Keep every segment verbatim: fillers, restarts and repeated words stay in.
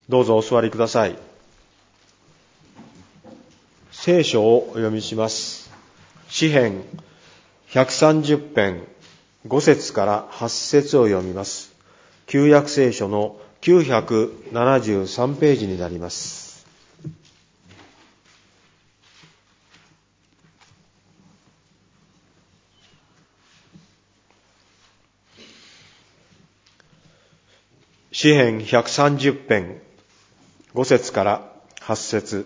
どうぞお座りください。聖書をお読みします。詩編ひゃくさんじゅう編ご節からはち節を読みます。旧約聖書のきゅうひゃくななじゅうさんページになります。詩編ひゃくさんじゅう編ご節からはち節。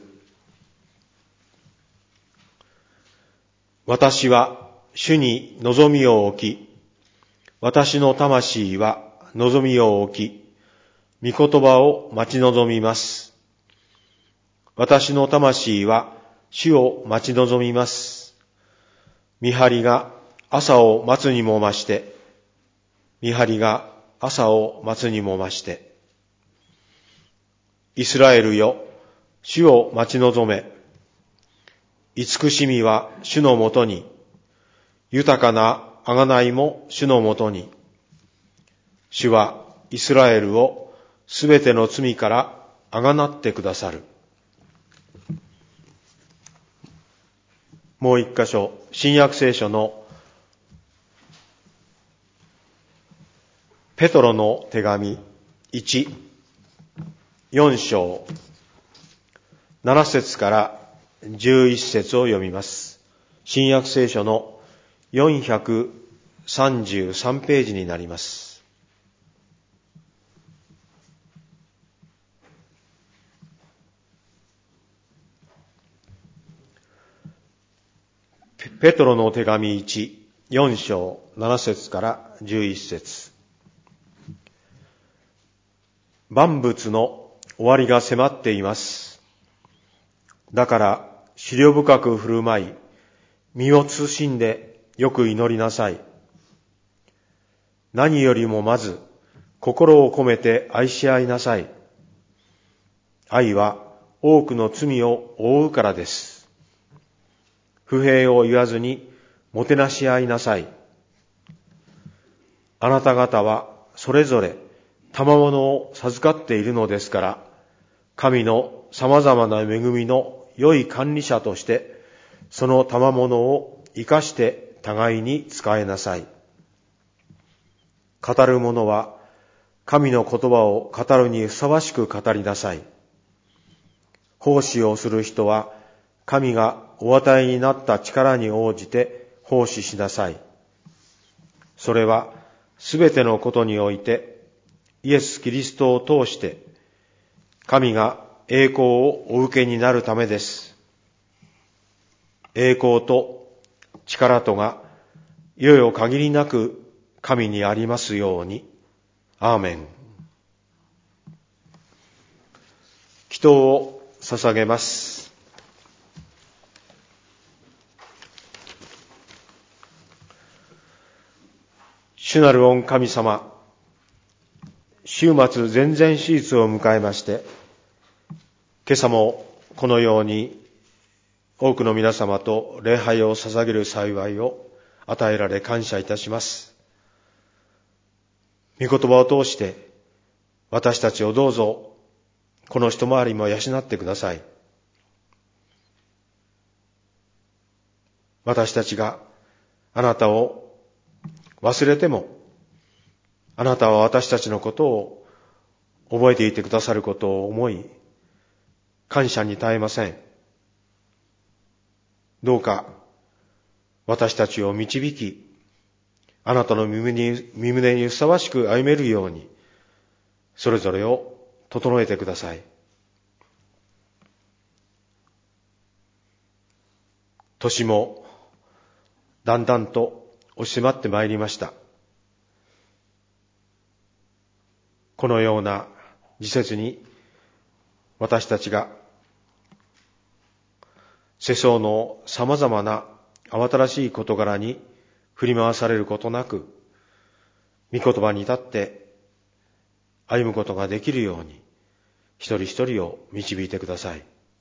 私は主に望みを置き、私の魂は望みを置き、御言葉を待ち望みます。私の魂は主を待ち望みます。見張りが朝を待つにも増して、見張りが朝を待つにも増して。イスラエルよ、主を待ち望め。慈しみは主のもとに、豊かな贖いも主のもとに。主はイスラエルをすべての罪から贖ってくださる。もう一箇所、新約聖書のペトロの手紙いち、よん章、なな節からじゅういち節を読みます。新約聖書のよんひゃくさんじゅうさんページになります。ペトロの手紙いち、よん章、なな節からじゅういち節。万物の終わりが迫っています。だから、思慮深く振る舞い、身を慎んでよく祈りなさい。何よりもまず、心を込めて愛し合いなさい。愛は多くの罪を覆うからです。不平を言わずにもてなし合いなさい。あなた方はそれぞれ賜物を授かっているのですから、神の様々な恵みの良い管理者として、その賜物を生かして互いに使いなさい。語る者は神の言葉を語るにふさわしく語りなさい。奉仕をする人は神がお与えになった力に応じて奉仕しなさい。それはすべてのことにおいてイエス・キリストを通して神が栄光をお受けになるためです。栄光と力とがいよいよ限りなく神にありますように。アーメン。祈祷を捧げます。主なる御神様、週末全然手術を迎えまして、今朝もこのように多くの皆様と礼拝を捧げる幸いを与えられ感謝いたします。御言葉を通して私たちをどうぞこの一回りも養ってください。私たちがあなたを忘れても、あなたは私たちのことを覚えていてくださることを思い、感謝に絶えません。どうか私たちを導き、あなたの身胸に、身胸にふさわしく歩めるように、それぞれを整えてください。年もだんだんと押し迫ってまいりました。このような時節に私たちが世相の様々な慌ただしい事柄に振り回されることなく、御言葉に立って歩むことができるように、一人一人を導いてください。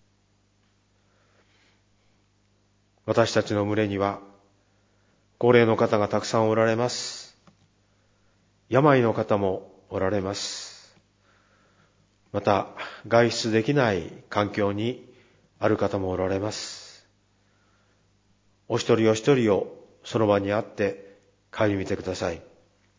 私たちの群れには高齢の方がたくさんおられます。病の方もおられます。 また外出できない環境にある方もおられます。お一人お一人をその場にあって顧みてください。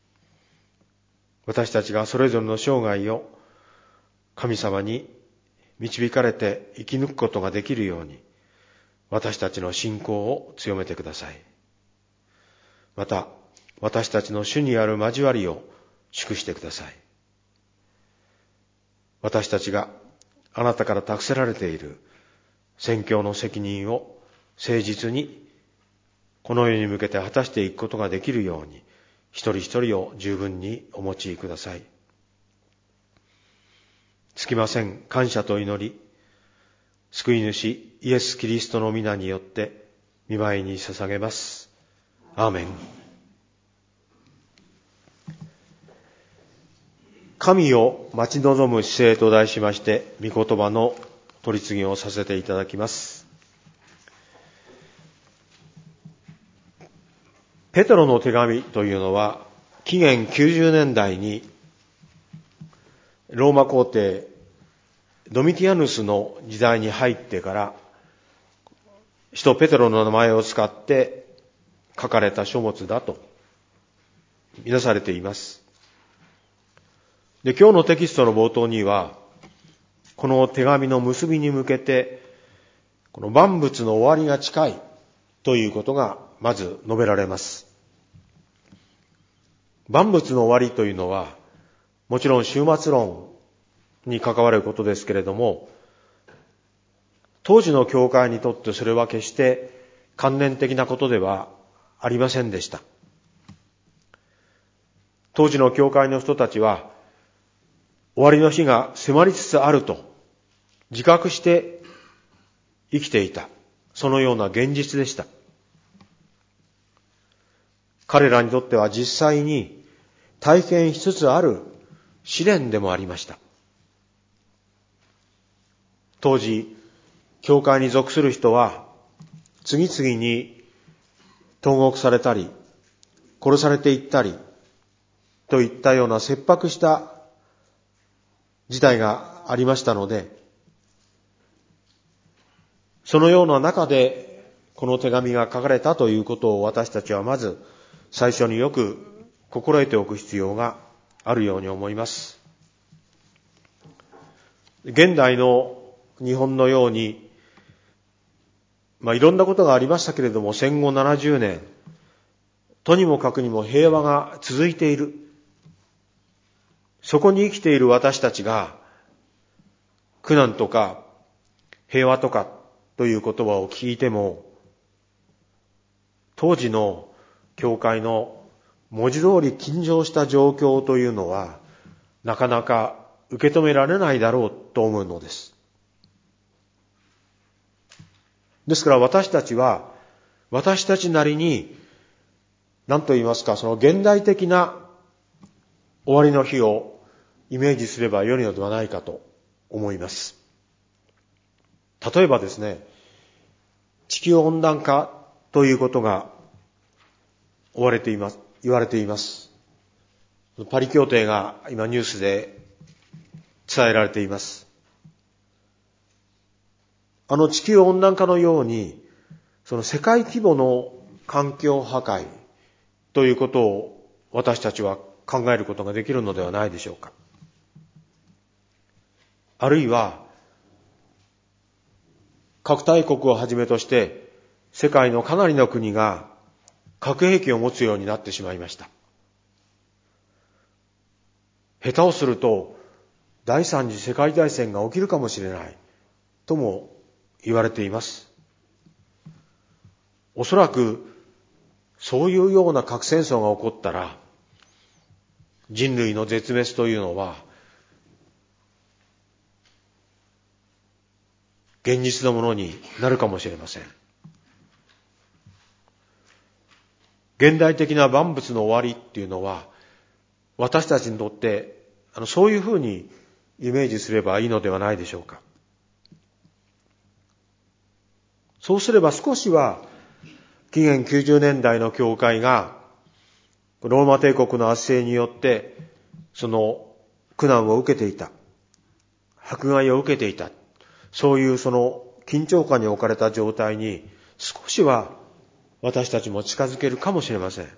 私たちがそれぞれの生涯を神様に導かれて生き抜くことができるように、私たちの信仰を強めてください。また、私たちの主にある交わりを祝してください。私たちがあなたから託せられている宣教の責任を誠実にこの世に向けて果たしていくことができるように、一人一人を十分にお持ちください。つきません感謝と祈り、救い主イエス・キリストの皆によって御前に捧げます。アーメン。神を待ち望む姿勢と題しまして、御言葉の取り次ぎをさせていただきます。ペテロの手紙というのは、紀元きゅうじゅうねんだいにローマ皇帝ドミティアヌスの時代に入ってから、使徒ペテロの名前を使って書かれた書物だとみなされています。で、今日のテキストの冒頭には、この手紙の結びに向けて、この万物の終わりが近いということがまず述べられます。万物の終わりというのは、もちろん終末論に関わることですけれども、当時の教会にとってそれは決して関連的なことではありませんでした。当時の教会の人たちは、終わりの日が迫りつつあると自覚して生きていた、そのような現実でした。彼らにとっては実際に体験しつつある試練でもありました。当時、教会に属する人は次々に投獄されたり、殺されていったりといったような切迫した事態がありましたので、そのような中でこの手紙が書かれたということを私たちはまず最初によく心得ておく必要があるように思います。現代の日本のように、まあいろんなことがありましたけれども、戦後ななじゅうねん、とにもかくにも平和が続いている。そこに生きている私たちが、苦難とか平和とかという言葉を聞いても、当時の教会の文字通り緊張した状況というのは、なかなか受け止められないだろうと思うのです。ですから私たちは、私たちなりに、何と言いますか、その現代的な終わりの日をイメージすればよいのではないかと思います。例えばですね、地球温暖化ということが追われています、言われています。パリ協定が今ニュースで伝えられています。あの地球温暖化のように、その世界規模の環境破壊ということを私たちは考えることができるのではないでしょうか。あるいは、核大国をはじめとして世界のかなりの国が核兵器を持つようになってしまいました。下手をすると第三次世界大戦が起きるかもしれないとも言われています。おそらくそういうような核戦争が起こったら、人類の絶滅というのは現実のものになるかもしれません。現代的な万物の終わりっていうのは、私たちにとってあのそういうふうにイメージすればいいのではないでしょうか。そうすれば少しは紀元きゅうじゅうねんだいの教会がローマ帝国の圧政によってその苦難を受けていた。 迫害を受けていた、そういうその緊張感に置かれた状態に少しは私たちも近づけるかもしれません。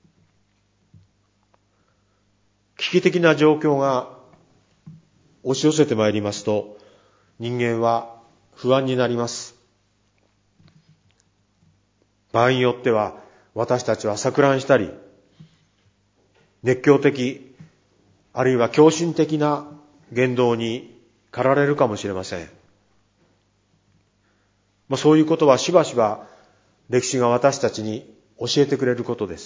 危機的な状況が押し寄せてまいりますと、人間は不安になります。場合によっては私たちは錯乱したり、熱狂的、あるいは狂信的な言動に駆られるかもしれません。まあ、そういうことはしばしば歴史が私たちに教えてくれることです。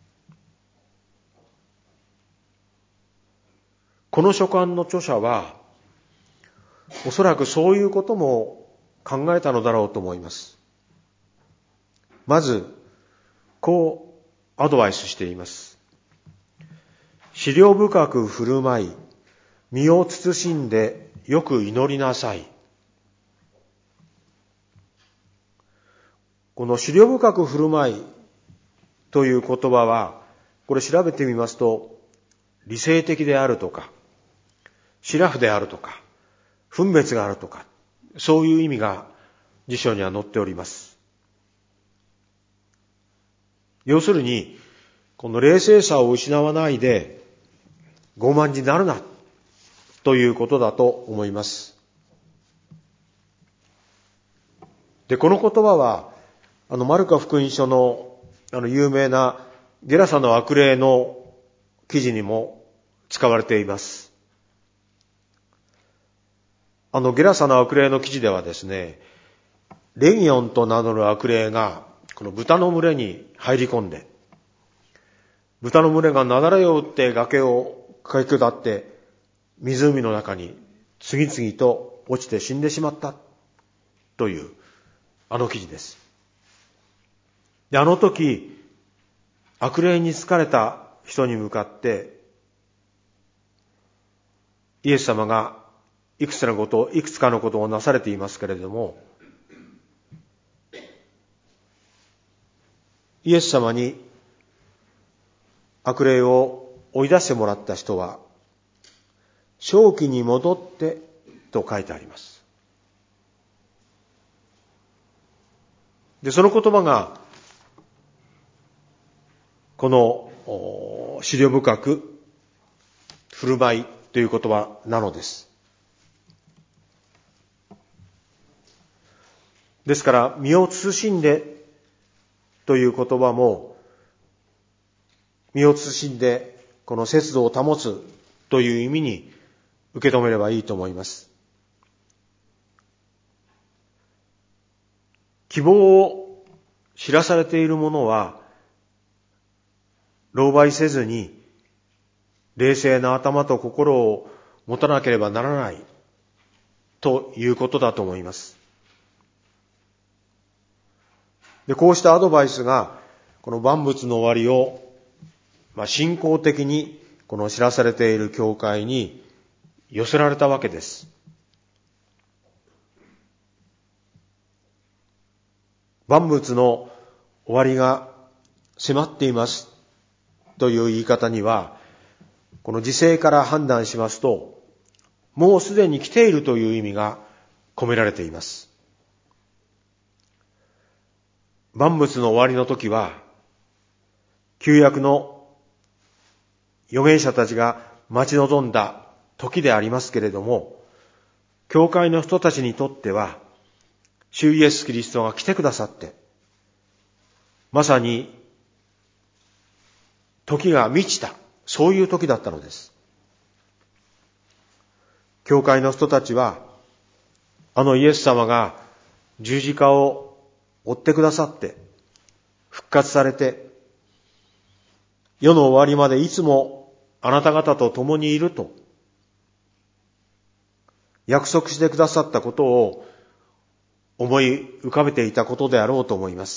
この書簡の著者は、おそらくそういうことも考えたのだろうと思います。まず、こうアドバイスしています。思慮深く振る舞い、身を慎んでよく祈りなさい。この思慮深く振る舞いという言葉は、これ調べてみますと、理性的であるとか、シラフであるとか、分別があるとか、そういう意味が辞書には載っております。要するに、この冷静さを失わないで傲慢になるなということだと思います。で、この言葉は、あの、マルカ福音書の、あの、有名なゲラサの悪霊の記事にも使われています。あの、ゲラサの悪霊の記事ではですね、レギオンと名乗る悪霊が、この豚の群れに入り込んで、豚の群れが雪崩を打って崖を駆け下って、湖の中に次々と落ちて死んでしまったという、あの記事です。で、あの時、悪霊に疲れた人に向かって、イエス様がいくつかのことを、いくつかのことをなされていますけれども、イエス様に悪霊を追い出してもらった人は、正気に戻ってと書いてあります。で、その言葉が、この思慮深く振る舞いという言葉なのです。ですから、身を慎んでという言葉も、身を慎んでこの節度を保つという意味に受け止めればいいと思います。希望を知らされている者は、狼狽せずに冷静な頭と心を持たなければならないということだと思います。で、こうしたアドバイスがこの万物の終わりを、まあ、信仰的にこの知らされている教会に寄せられたわけです。万物の終わりが迫っていますという言い方には、この時勢から判断しますと、もうすでに来ているという意味が込められています。万物の終わりの時は、旧約の預言者たちが待ち望んだ時でありますけれども、教会の人たちにとっては、主イエス・キリストが来てくださって、まさに時が満ちた、そういう時だったのです。教会の人たちは、あのイエス様が十字架を追ってくださって、復活されて、世の終わりまでいつもあなた方と共にいると、約束してくださったことを思い浮かべていたことであろうと思います。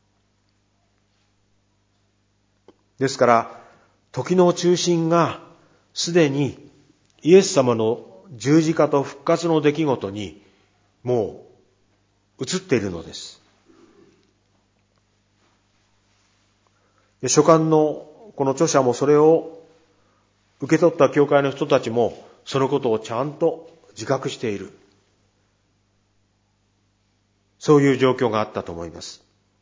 ですから、時の中心がすでにイエス様の十字架と復活の出来事にもう移っているのです。で、書簡のこの著者もそれを受け取った教会の人たちもそのことをちゃんと自覚している。そういう状況があったと思います。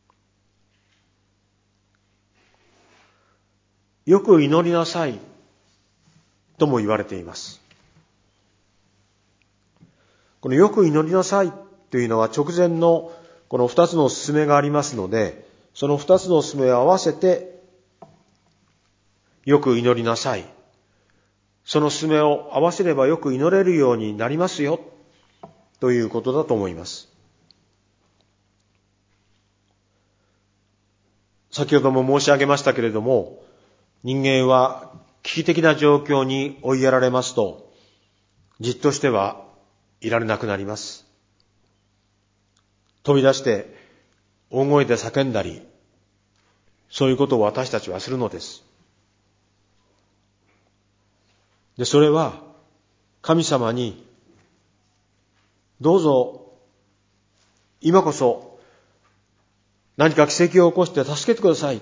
よく祈りなさいとも言われています。このよく祈りなさいというのは直前のこの二つの勧めがありますので、その二つの勧めを合わせてよく祈りなさい。その勧めを合わせればよく祈れるようになりますよということだと思います。先ほども申し上げましたけれども、人間は危機的な状況に追いやられますと、じっとしてはいられなくなります。飛び出して大声で叫んだり、そういうことを私たちはするのです。で、それは神様に、どうぞ今こそ何か奇跡を起こして助けてください。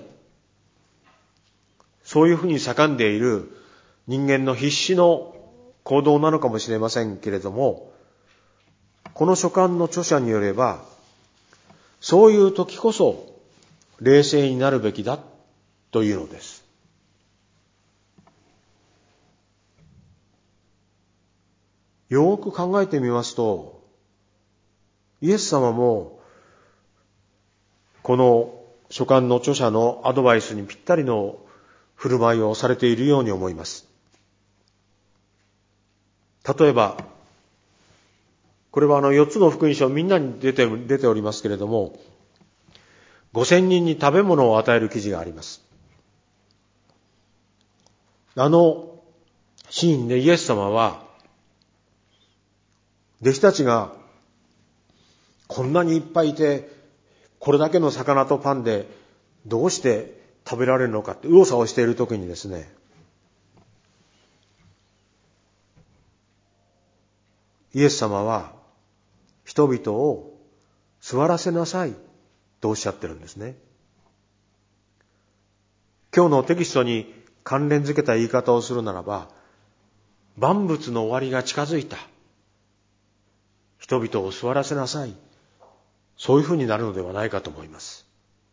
そういうふうに叫んでいる人間の必死の行動なのかもしれませんけれども、この書簡の著者によれば、そういう時こそ冷静になるべきだというのです。よく考えてみますと、イエス様もこの書簡の著者のアドバイスにぴったりの振る舞いをされているように思います。例えば、これはあのよっつの福音書みんなに出て、出ておりますけれども、ごせんにんに食べ物を与える記事があります。あのシーンでイエス様は、弟子たちがこんなにいっぱいいて、これだけの魚とパンでどうして食べられるのかって右往左往しているときにですね、イエス様は人々を座らせなさいとおっしゃってるんですね。今日のテキストに関連づけた言い方をするならば、万物の終わりが近づいた。人々を座らせなさい。そういうふうになるのではないかと思います。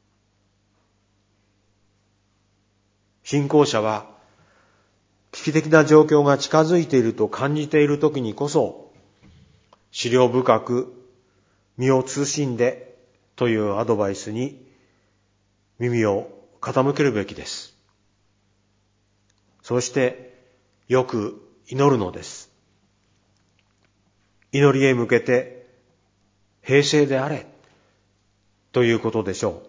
信仰者は危機的な状況が近づいていると感じているときにこそ、思慮深く身を慎んでというアドバイスに耳を傾けるべきです。そしてよく祈るのです。祈りへ向けて平静であれということでしょ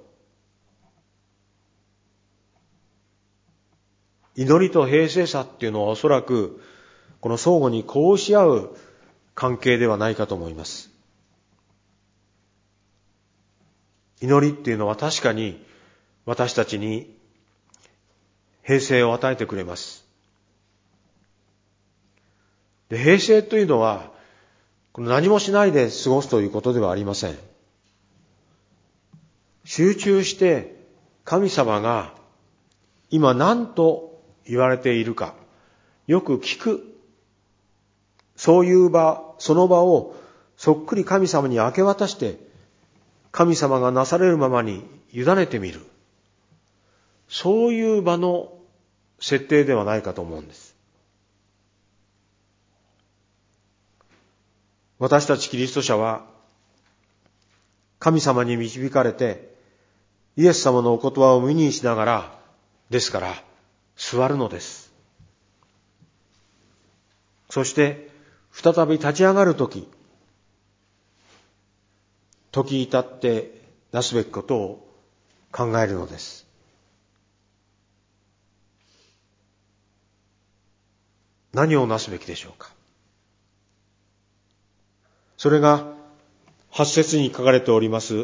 う。祈りと平静さっていうのはおそらくこの相互に呼応し合う関係ではないかと思います。祈りっていうのは確かに私たちに平静を与えてくれます。で、平静というのはこの何もしないで過ごすということではありません。集中して神様が今何と言われているかよく聞く。そういう場、その場をそっくり神様に明け渡して神様がなされるままに委ねてみる。そういう場の設定ではないかと思うんです。私たちキリスト者は神様に導かれてイエス様のお言葉を耳にしながらですから座るのです。そして再び立ち上がるとき、時至ってなすべきことを考えるのです。何をなすべきでしょうか。それがはち節に書かれております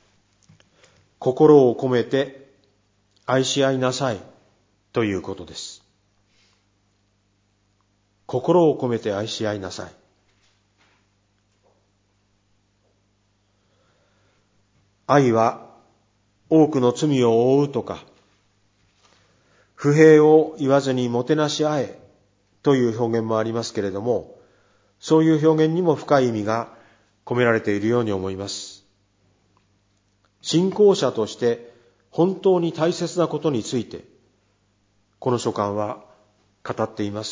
心を込めて愛し合いなさいということです。心を込めて愛し合いなさい。愛は多くの罪を負うとか、不平を言わずにもてなし合えという表現もありますけれども、 そういう表現にも深い意味が込められているように思います。信仰者として本当に大切なことについて、この書簡は語っています。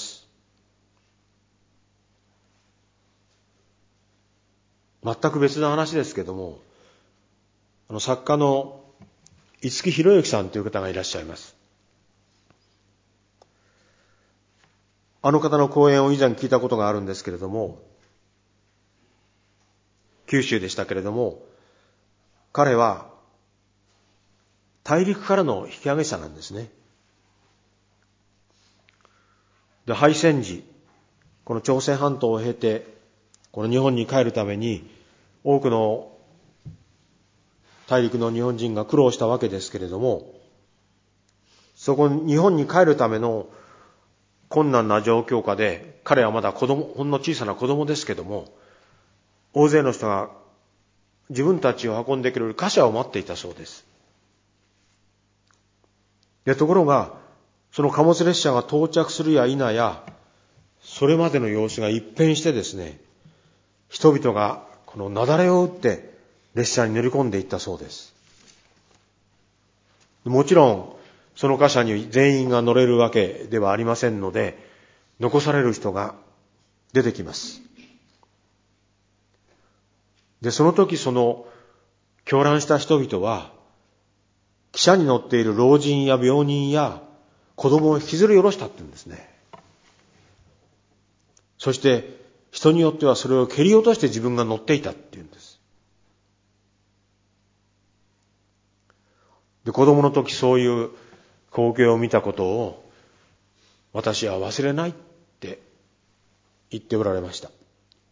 全く別な話ですけども、あの作家の五木博之さんという方がいらっしゃいます。あの方の講演を以前聞いたことがあるんですけれども、九州でしたけれども、彼は大陸からの引き上げ者なんですね。で、敗戦時、この朝鮮半島を経て、この日本に帰るために、多くの大陸の日本人が苦労したわけですけれども、そこに日本に帰るための困難な状況下で、彼はまだ子供、ほんの小さな子供ですけども、大勢の人が自分たちを運んでくれる貨車を待っていたそうです。で、ところが、その貨物列車が到着するや否や、それまでの様子が一変してですね、人々がこの雪崩を打って列車に乗り込んでいったそうです。もちろん、その貨車に全員が乗れるわけではありませんので、残される人が出てきます。で、その時その狂乱した人々は、汽車に乗っている老人や病人や子供を引きずり下ろしたって言うんですね。そして人によってはそれを蹴り落として自分が乗っていたって言うんです。で、子供の時そういう光景を見たことを私は忘れないって言っておられました。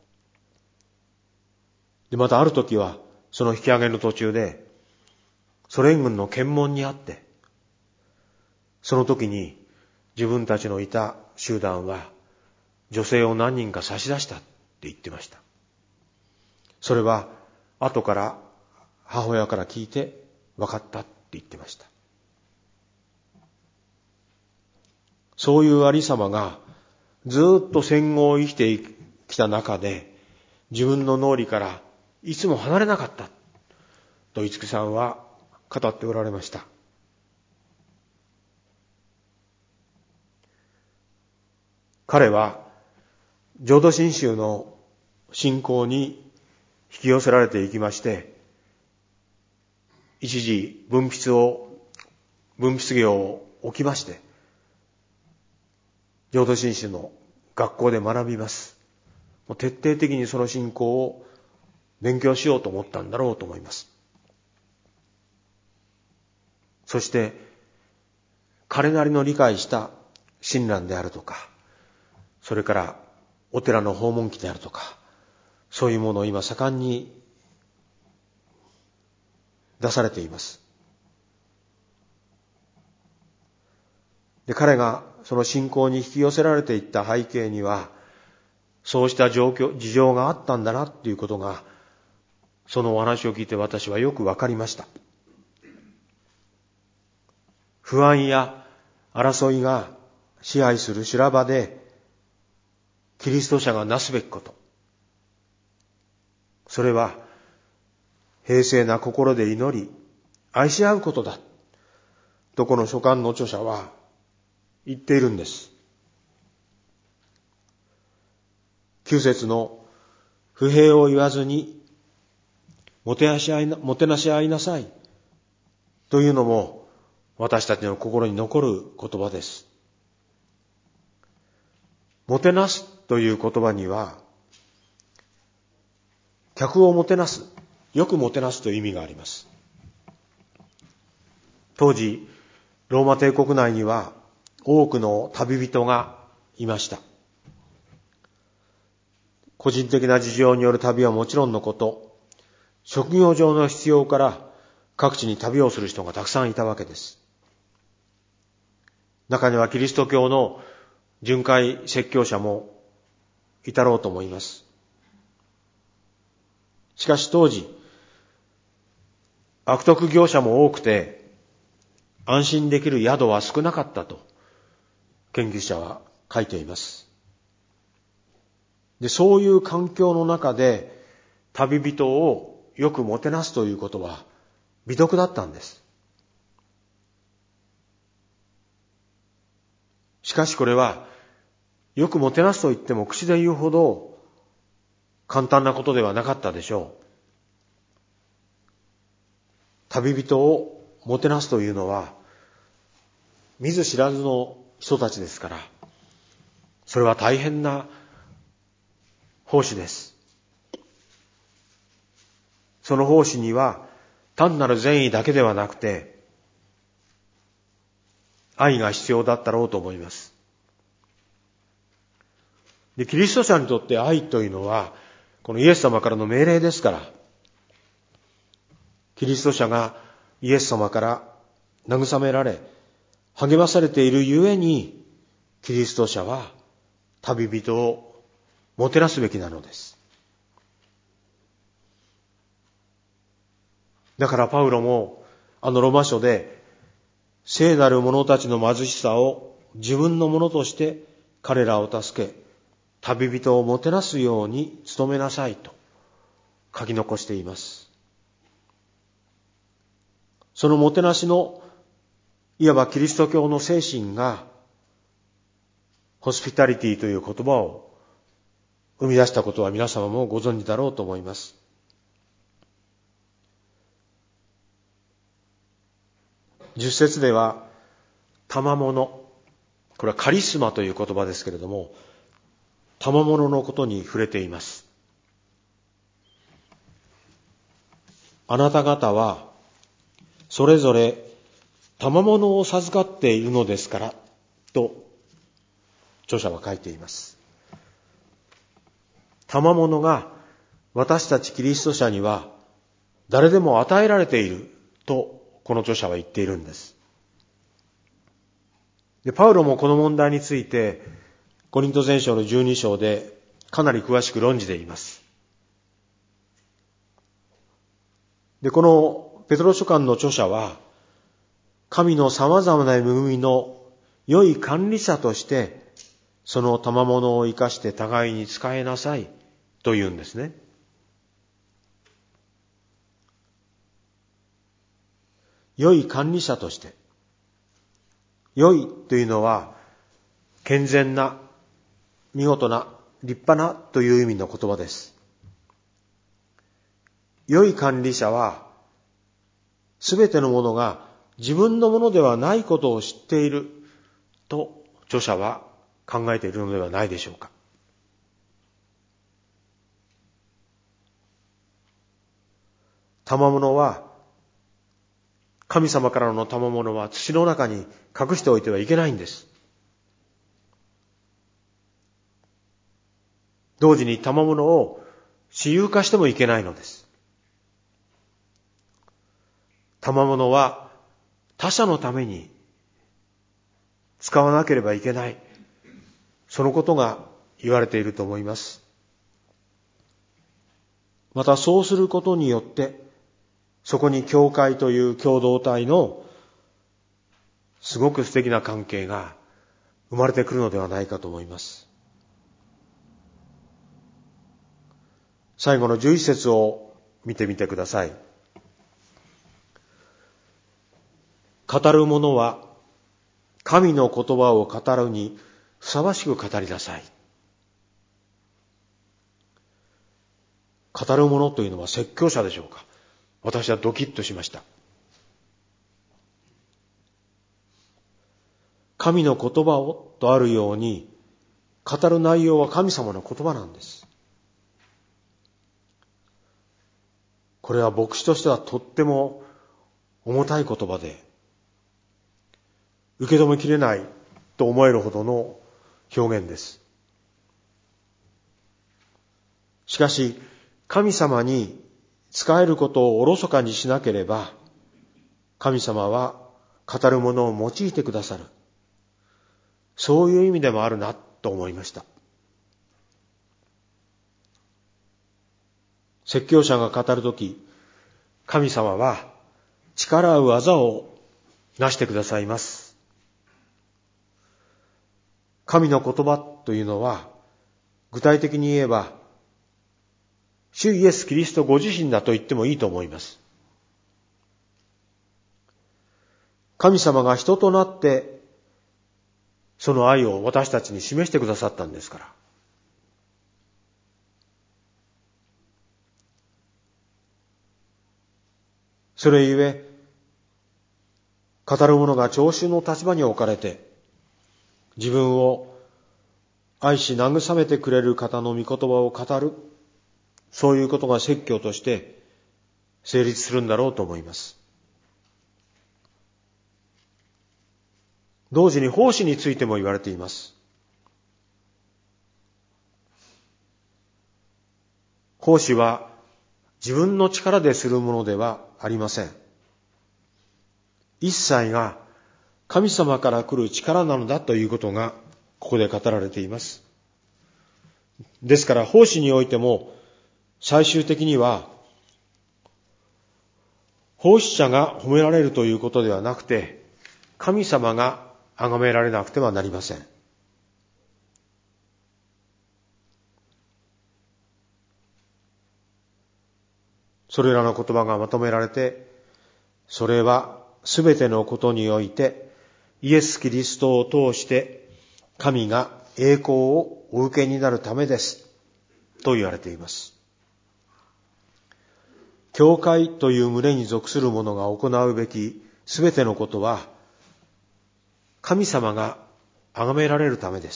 で、またある時はその引き上げの途中でソ連軍の検問にあって、その時に自分たちのいた集団は女性を何人か差し出したって言ってました。それは後から母親から聞いて分かったって言ってました。そういうありさまがずっと戦後を生きてきた中で、自分の脳裏からいつも離れなかったと五木さんは語っておられました。彼は浄土真宗の信仰に引き寄せられていきまして、一時文筆を文筆業を置きまして、浄土真宗の学校で学びます。もう徹底的にその信仰を勉強しようと思ったんだろうと思います。そして彼なりの理解した親鸞であるとか、それからお寺の訪問記であるとか、そういうものを今盛んに出されています。で、彼がその信仰に引き寄せられていった背景には、そうした状況、事情があったんだなっていうことが、そのお話を聞いて私はよくわかりました。不安や争いが支配する修羅場で、キリスト者がなすべきこと。それは、平静な心で祈り、愛し合うことだ。とこの書簡の著者は言っているんです。九節の不平を言わずにもてなし合いな、もてなし合いなさいというのも私たちの心に残る言葉です。もてなすという言葉には客をもてなす、よくもてなすという意味があります。当時ローマ帝国内には多くの旅人がいました。個人的な事情による旅はもちろんのこと、職業上の必要から各地に旅をする人がたくさんいたわけです。中にはキリスト教の巡回説教者もいたろうと思います。しかし当時、悪徳業者も多くて、安心できる宿は少なかったと研究者は書いています。 で、そういう環境の中で旅人をよくもてなすということは美徳だったんです。しかしこれはよくもてなすと言っても口で言うほど簡単なことではなかったでしょう。旅人をもてなすというのは見ず知らずの人たちですから、それは大変な奉仕です。その奉仕には単なる善意だけではなくて愛が必要だったろうと思います。で、キリスト者にとって愛というのはこのイエス様からの命令ですから、キリスト者がイエス様から慰められ励まされているゆえに、キリスト者は旅人をもてなすべきなのです。だからパウロもあのロマ書で聖なる者たちの貧しさを自分のものとして彼らを助け、旅人をもてなすように努めなさいと書き残しています。そのもてなしのいわばキリスト教の精神がホスピタリティという言葉を生み出したことは皆様もご存知だろうと思います。十節では賜物、これはカリスマという言葉ですけれども、賜物のことに触れています。あなた方はそれぞれ賜物を授かっているのですからと著者は書いています。賜物が私たちキリスト者には誰でも与えられているとこの著者は言っているんです。で、パウロもこの問題についてコリント前書のじゅうに章でかなり詳しく論じています。で、このペトロ書簡の著者は神の様々な恵みの良い管理者としてその賜物を生かして互いに使えなさいと言うんですね。良い管理者として。良いというのは健全な、見事な、立派なという意味の言葉です。良い管理者はすべてのものが自分のものではないことを知っていると著者は考えているのではないでしょうか。賜物は、神様からの賜物は土の中に隠しておいてはいけないんです。同時に賜物を私有化してもいけないのです。賜物は他者のために使わなければいけない。そのことが言われていると思います。またそうすることによって、そこに教会という共同体のすごく素敵な関係が生まれてくるのではないかと思います。最後のじゅういち節を見てみてください。語る者は神の言葉を語るにふさわしく語りなさい。語る者というのは説教者でしょうか。私はドキッとしました。神の言葉をとあるように、語る内容は神様の言葉なんです。これは牧師としてはとっても重たい言葉で、受け止めきれないと思えるほどの表現です。しかし、神様に仕えることをおろそかにしなければ、神様は語るものを用いてくださる。そういう意味でもあるなと思いました。説教者が語るとき、神様は力ある技をなしてくださいます。神の言葉というのは、 具体的に言えば、主イエス・キリストご自身だと言ってもいいと思います。神様が人となって、その愛を私たちに示してくださったんですから。それゆえ、語る者が聴衆の立場に置かれて、自分を愛し慰めてくれる方の御言葉を語る、そういうことが説教として成立するんだろうと思います。同時に奉仕についても言われています。奉仕は自分の力でするものではありません。一切が神様から来る力なのだということがここで語られています。ですから奉仕においても最終的には奉仕者が褒められるということではなくて、神様が崇められなくてはなりません。それらの言葉がまとめられて、それはすべてのことにおいてイエス・キリストを通して神が栄光をお受けになるためですと言われています。教会という群れに属する者が行うべきすべてのことは神様が崇められるためです。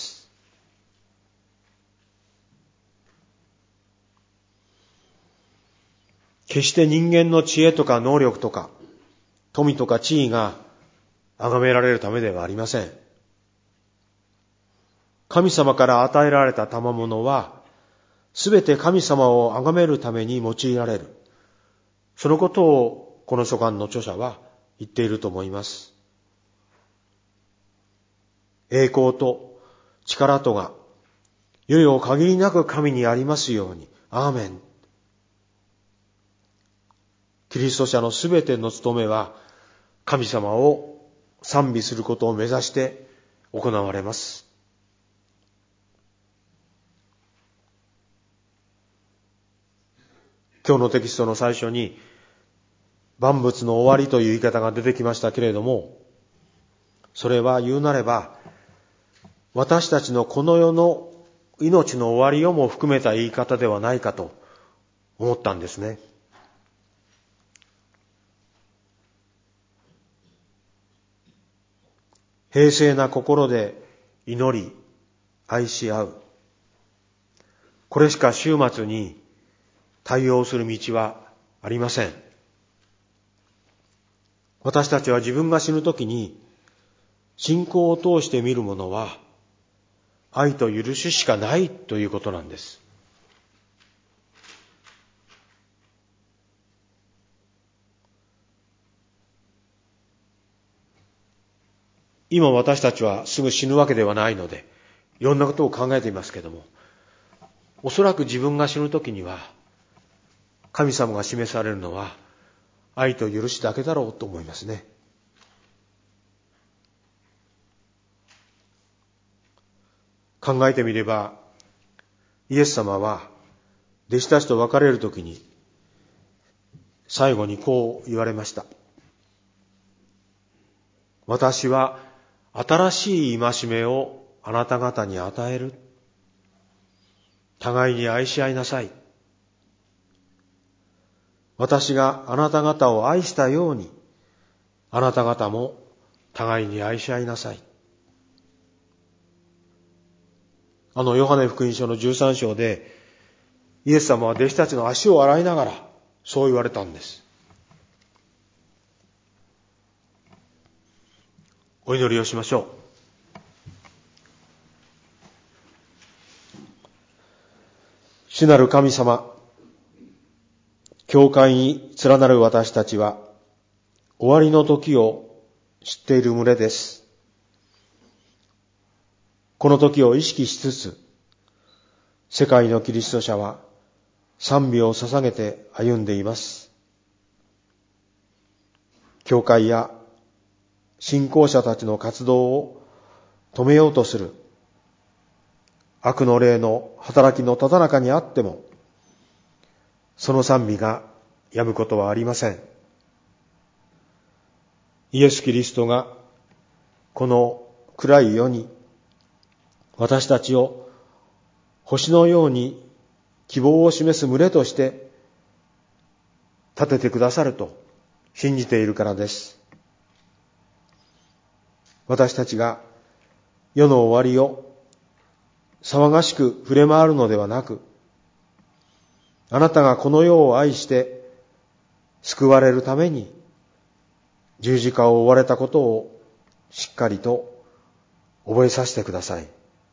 決して人間の知恵とか能力とか富とか地位が崇められるためではありません。神様から与えられた賜物はすべて神様を崇めるために用いられる。そのことをこの書簡の著者は言っていると思います。栄光と力とがいよいよ限りなく神にありますように。アーメン。キリスト者のすべての務めは神様を賛美することを目指して行われます。今日のテキストの最初に万物の終わりという言い方が出てきましたけれども、それは言うなれば私たちのこの世の命の終わりをも含めた言い方ではないかと思ったんですね。平静な心で祈り愛し合う、これしか終末に対応する道はありません。私たちは自分が死ぬときに信仰を通して見るものは愛と許ししかないということなんです。今私たちはすぐ死ぬわけではないのでいろんなことを考えていますけれども、おそらく自分が死ぬときには神様が示されるのは愛と許しだけだろうと思いますね。考えてみればイエス様は弟子たちと別れるときに最後にこう言われました。私は新しい戒めをあなた方に与える。互いに愛し合いなさい。私があなた方を愛したように、あなた方も互いに愛し合いなさい。あのヨハネ福音書のじゅうさん章で、イエス様は弟子たちの足を洗いながらそう言われたんです。お祈りをしましょう。主なる神様、教会に連なる私たちは終わりの時を知っている群れです。この時を意識しつつ、世界のキリスト者は賛美を捧げて歩んでいます。教会や信仰者たちの活動を止めようとする悪の霊の働きのただ中にあっても、その賛美が止むことはありません。イエス・キリストがこの暗い世に私たちを星のように希望を示す群れとして立ててくださると信じているからです。私たちが世の終わりを騒がしく触れ回るのではなく、あなたがこの世を愛して救われるために十字架を追われたことをしっかりと覚えさせてください。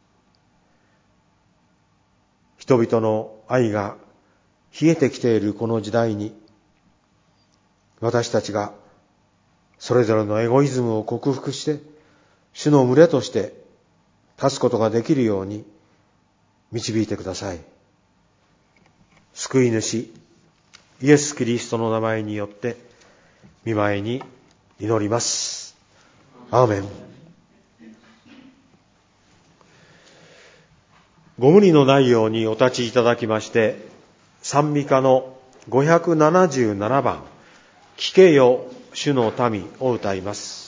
人々の愛が冷えてきているこの時代に、私たちがそれぞれのエゴイズムを克服して主の群れとして立つことができるように導いてください。救い主イエス・キリストの名前によって御前に祈ります。アーメン。ご無理のないようにお立ちいただきまして、賛美歌のごひゃくななじゅうななばん、聞けよ主の民を歌います。